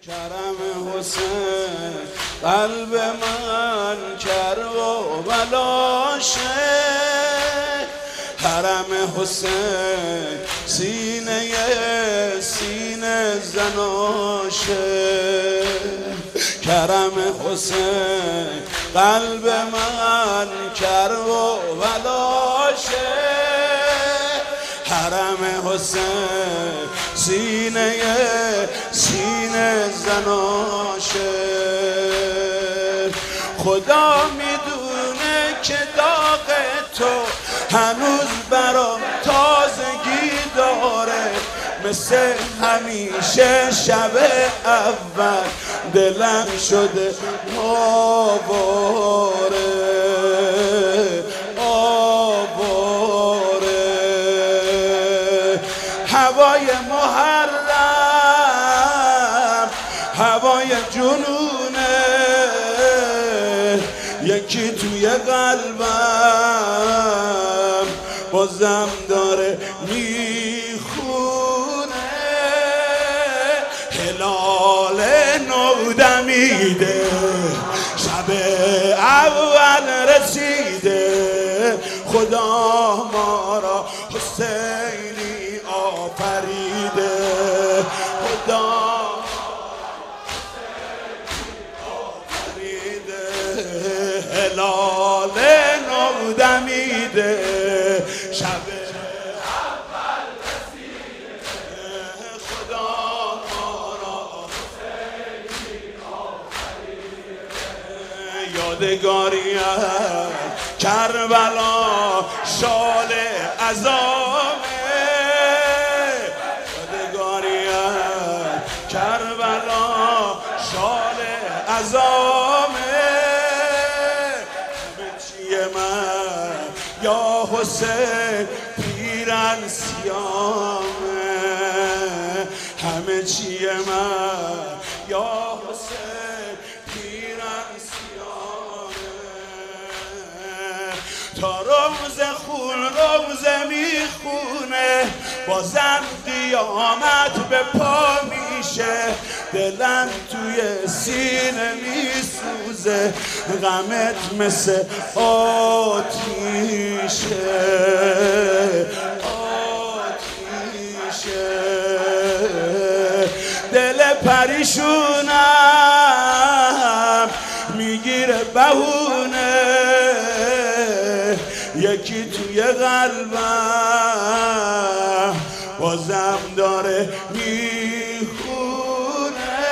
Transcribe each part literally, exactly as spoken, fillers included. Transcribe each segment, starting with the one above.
کرم حسین قلب من کرب و بلاشه، حرم حسین سینه سینه زناشه، کرم حسین قلب من کرب و بلاشه، حرم حسین سینه سینه زناشه. خدا میدونه که داغ تو هنوز برام تازگی داره، مثل همیشه شب اول دلم شده آواره آواره. هوای محرم هوای جنونه، یکی توی قلبم بازم داره میخونه. هلال نو دمیده، شب اول رسیده، خدا ما را حسینی آفریده، خدا هلال نو دمیده، شب اول رسیده، خدا ما را حسینی آفریده. یادگاری کربلا شال عذابه، یادگاری کربلا شال عذابه. من یا حسین پیرن سیامه، همه چیه من یا حسین پیرن سیامه. تا روز خون روز میخونه، بازم قیامت به پا میشه، دلم توی سینه میسوزه، غمت مثل آتیشه آتیشه. دل پریشونم میگیره بهونه، یکی توی قلبم بازم داره میخونه.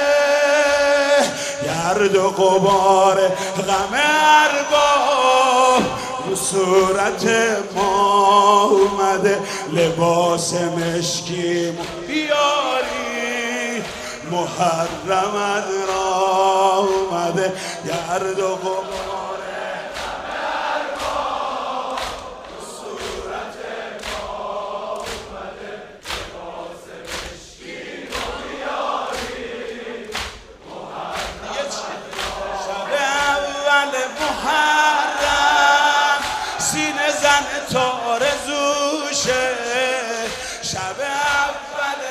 گرد و غبار غم ارباب رو صورت ما اومده، لباس مشکی بیاری محرم را اومده. گرد و غبار غم ارباب رو صورت ما اومده، لباس مشکی بیاری محرم. شب اول محرم سینه زن تارزوشه، شب اول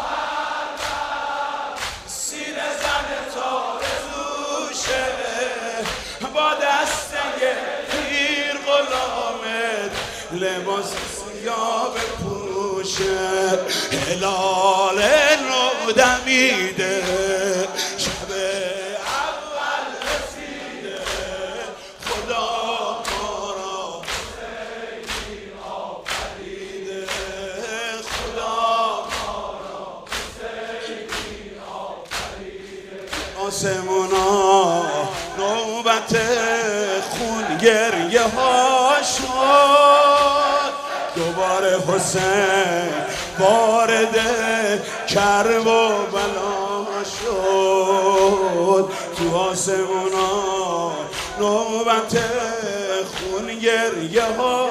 محرم سینه زن تارزوشه، با دسته پیر غلامت لباس سیاه بپوشه. هلال نو دمیده، شب اول رسیده، خدا ما را حسینی آفریده، خدا ما را حسینی آفریده. آسمونا نوبت خون گریه ها شد، دوباره حسین وارد کرب و بلا شد. تو آسمونا نوبت خون گریه ها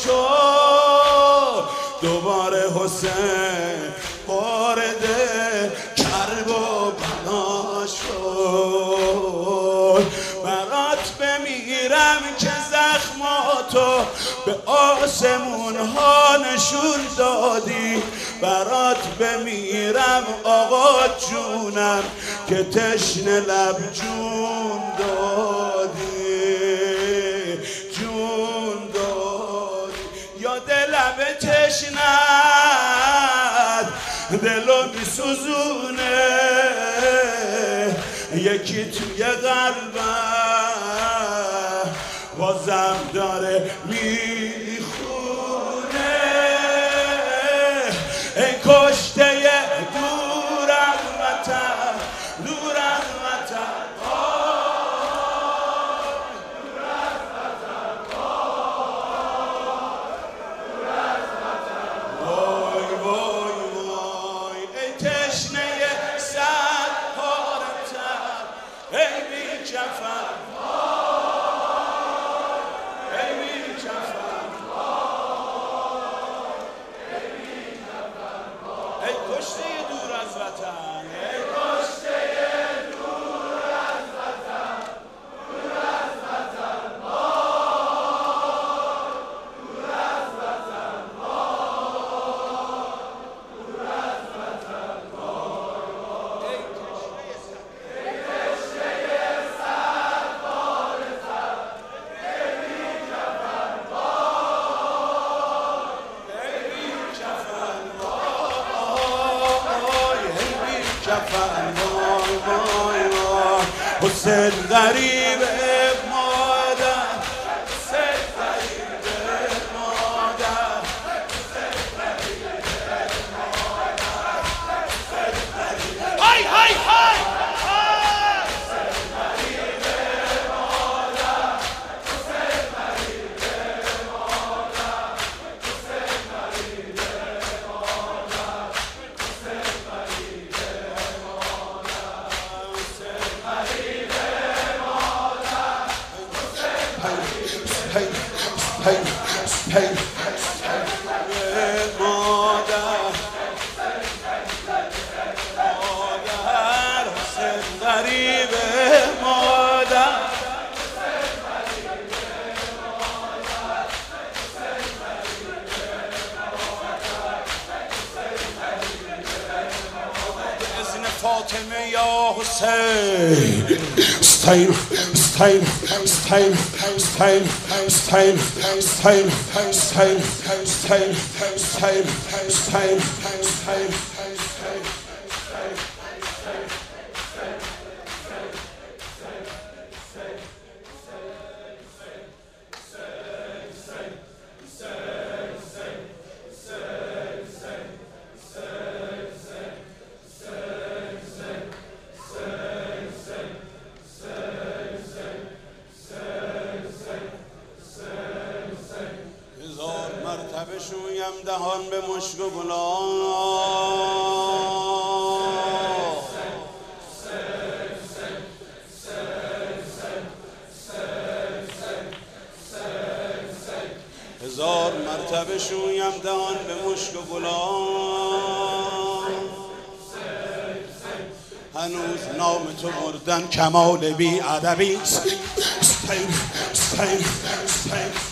شد، دوباره حسین وارد کرب و بلا شد. برات بمیرم که زخماتو به آسمون ها نشون دادی، برات بمیرم آقا جونم که تشنه لب جون دادی جون دادی. یاد لب تشنت دلو میسوزونه، یکی توی قلبم بازم داره میخونه. ای کشته دور از وطن، دور از وطن، دور از وطن، دور از وطن. وای وای وای ای تشنه صد پاره تر، ای بی کفن، ای بی کفن، ای کشته دور از وطن، ای کشته دور از وطن، دور از وطن، دور از وطن، دور از وطن. ای کشته صد پاره تر، ای بی کفن، ای بی کفن، کفن. وای وای وای حسین غریب مادر، حسین غریب مادر، های های های Hey, hey, hey, مادر، مادر، حسین غریب مادر. اذن فاطمه یا حسین. Style, style, style, style, style, style, style, style, style, style, style. مرتبه شویم دهان به مشک و گلاب، هزار مرتبه شویم دهان به مشک و گلاب. هنوز نام تو بردن کمال بی ادبی است.